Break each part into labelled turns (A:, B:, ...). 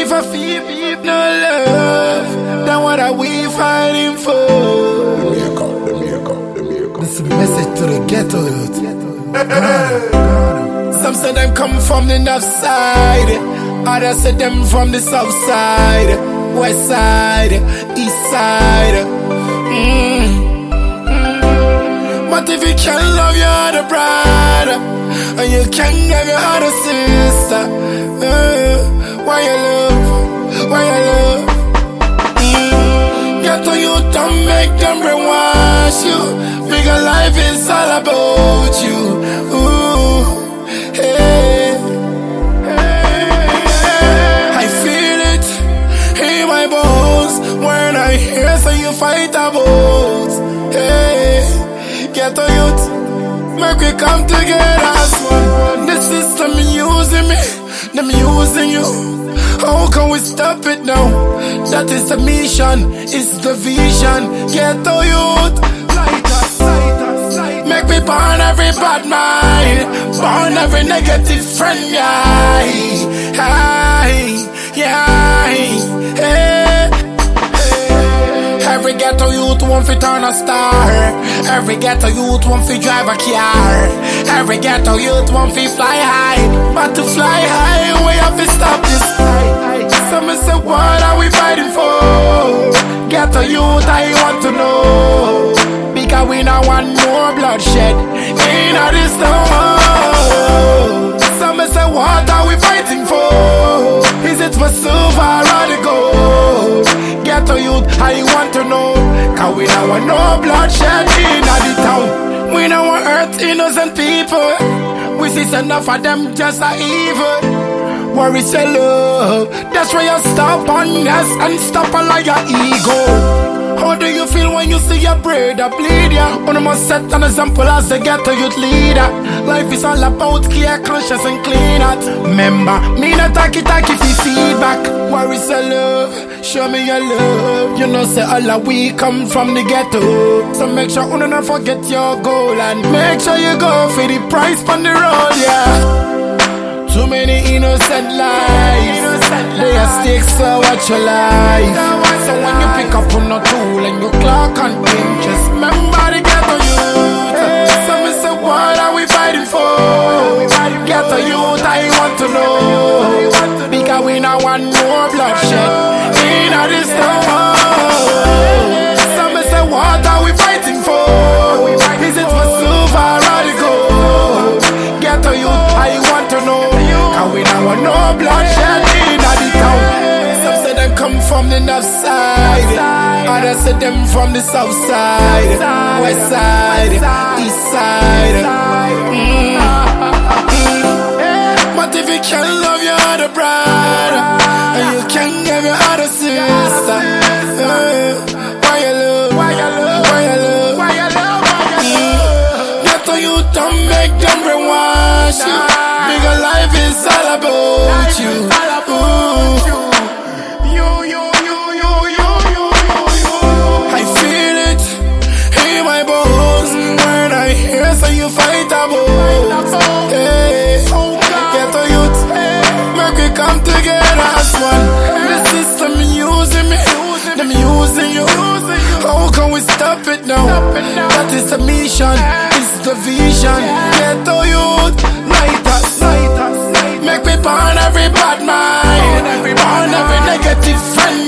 A: If I feel no love, then what are we fighting for?
B: The miracle.
A: This is a message to the ghetto youth. Some say them come from the north side, others say them from the south side, west side, east side. But if you can't love your other brother, and you can't give your other sister, why you love? Get to you, don't make them brainwash you. Bigger life is all about you. Ooh, hey. I feel it in my bones when I hear so you fight about. Hey, get to youth, make we come together as one. The system using me, them using you. How can we stop it now? That is the mission, it's the vision. Get to youth, light us. Make me burn every bad mind, burn every negative friend, yeah. Every ghetto youth want to turn a star. Every ghetto youth want to drive a car. Every ghetto youth want to fly high. But to fly high, we have to stop this fight. Some say, what are we fighting for? Ghetto youth, I want to know. Because we don't want more bloodshed in this town. Some say, what are we fighting for? Is it for silver or the gold? Ghetto youth, I want to know. Cause we don't want no bloodshed in the town. We don't want hurt innocent people. We see enough of them just are evil. Worry say love, that's why you stop on us and stop a liar ego. How do you feel when you see your brother bleed? Yeah, one must set an example as the ghetto youth leader. Life is all about care, conscious and clean out. Remember, me not taki for feedback. Worry say love, show me your love. You know say all we come from the ghetto. So make sure you don't forget your goal and make sure you go for the price on the road, yeah. Too many innocent lives, they are stakes, so watch your life. So when you pick up on a tool and you clock and think, just remember the ghetto youth. Some say, what are we fighting for? Ghetto youth, I want to know. Because we don't want more bloodshed in this town. Some say, what are we fighting for? Is it for silver or the gold? Ghetto youth, I want to know. We don't want no bloodshed in the town. Some say them come from the north side, others say them from the south side, west side, east side. But if you can't love your other brother, and you can't give your other sister, why you love? Get to you, don't make them brainwash you. Bigger life is all about you. I feel it in my bones when I hear so you fight about. Hey, get to youth, make we come together as one. The system using me, them using you. How can we stop it now? That is the mission, it's the vision. Get to youth, light us. Make me burn every bad mind, burn every negative friend,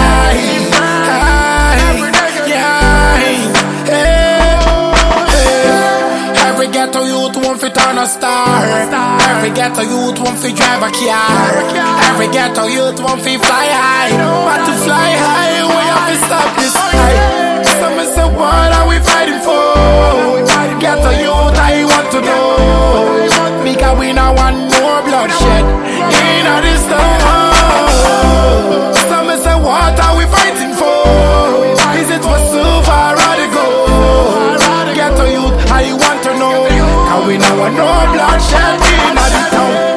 A: Every ghetto youth want to turn a star. Every ghetto youth want to drive a car. Every ghetto youth want to fly high. But to fly high, we have to stop this fight. Some say, what are we fighting for? Ghetto youth, I want to know. Because we don't want more bloodshed in this town. Some say, what are we fighting for? Is it for silver or the gold? Ghetto youth, I want to know. Cause we don't want no bloodshed in the town.